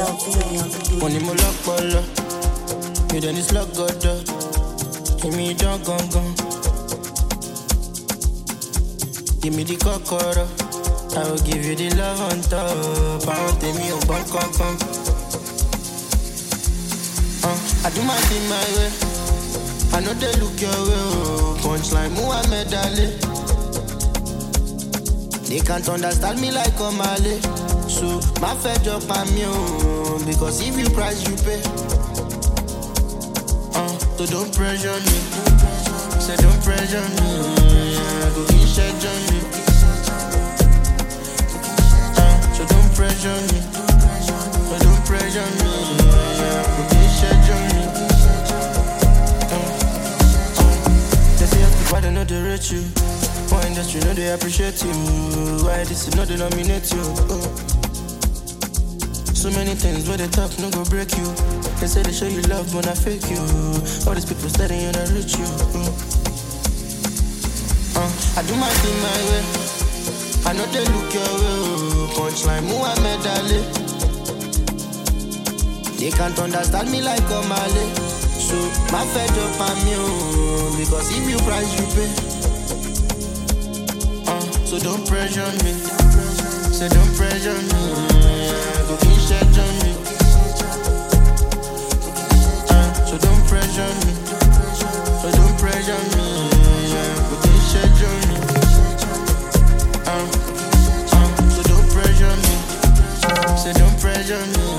Money mo lock you then it's lock God. Give me the gun. Give me the kokoro. I will give you the love on top. I want me a bum. I do my thing my way. I know they look your way. Punchline Muhammad Ali. They can't understand me like Omale. So my fed up on me. Because if you price you pay. So don't pressure me. Say don't pressure me. Go get shit on me. So don't pressure me. So don't pressure me. Go get shit on me. They say why they know they rate you. Why industry know they appreciate you. Why this is not they nominate you. So many things where they talk no go break you. They say they show you love but I fake you. All these people studying and I reach you. I do my thing my way. I know they look your way. Punchline Muhammad Ali. They can't understand me like Omale. So my fed up on me. Because if you price you pay. So don't pressure me. Say don't pressure me. Go get shit on me. So don't pressure me. So don't pressure me. Go get shit on me. So don't pressure me. Say don't pressure me.